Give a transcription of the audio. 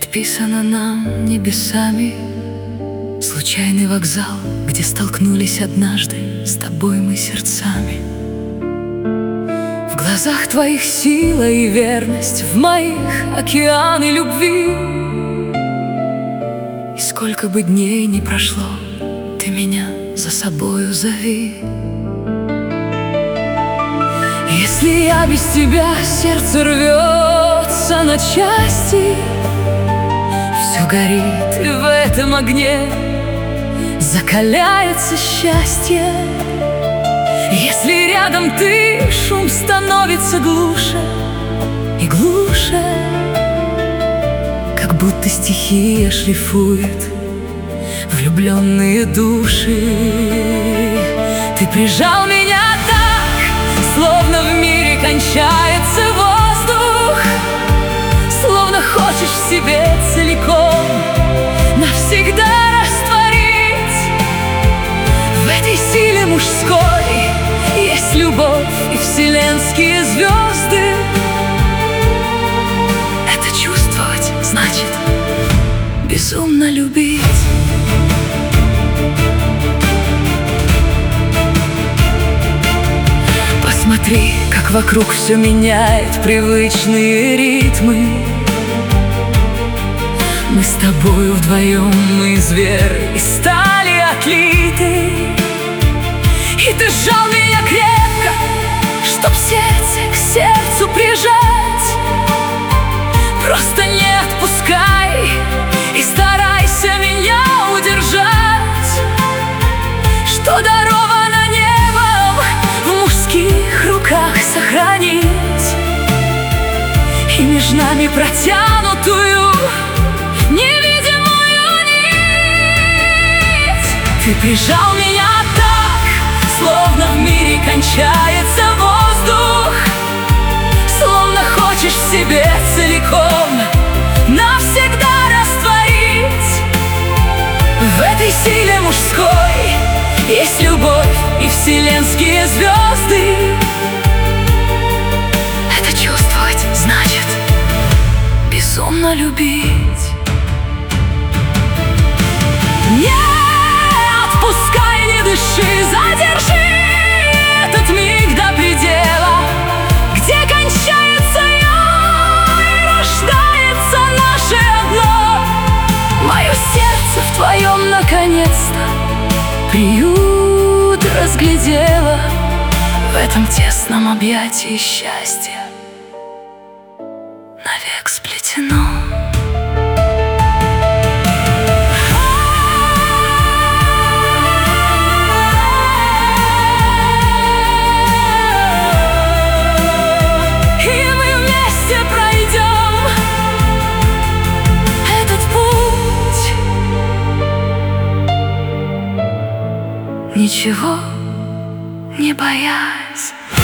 Предписано нам небесами случайный вокзал, где столкнулись однажды с тобой мы сердцами. В глазах твоих сила и верность, в моих океаны любви. И сколько бы дней ни прошло, ты меня за собою зови. Если я без тебя, сердце рвется на части, все горит, и в этом огне закаляется счастье. Если рядом ты, шум становится глуше и глуше, как будто стихия шлифует влюбленные души. Ты прижал меня так, словно в мире кончается воздух, словно хочешь в себе целиком навсегда растворить. В этой силе мужской есть любовь и вселенские звезды. Это чувствовать значит безумно любить. Посмотри, как вокруг все меняет привычные ритмы. Мы с тобою вдвоем, мы из веры и стали отлиты. И ты сжал меня крепко, чтоб сердце к сердцу прижать. Просто не отпускай и старайся меня удержать. Что даровано небом, в мужских руках сохранить. И между нами протянутую невидимую нить. Ты прижал меня так, словно в мире кончается воздух, словно хочешь в себе целиком навсегда растворить. В этой силе мужской есть любовь и вселенские звезды. Это чувствовать значит безумно любить. Не отпускай, не дыши, задержи этот миг до предела, где кончается я и рождается наше одно. Мое сердце в твоем наконец-то приют разглядела, в этом тесном объятии счастья навек сплетено. Ничего не боясь.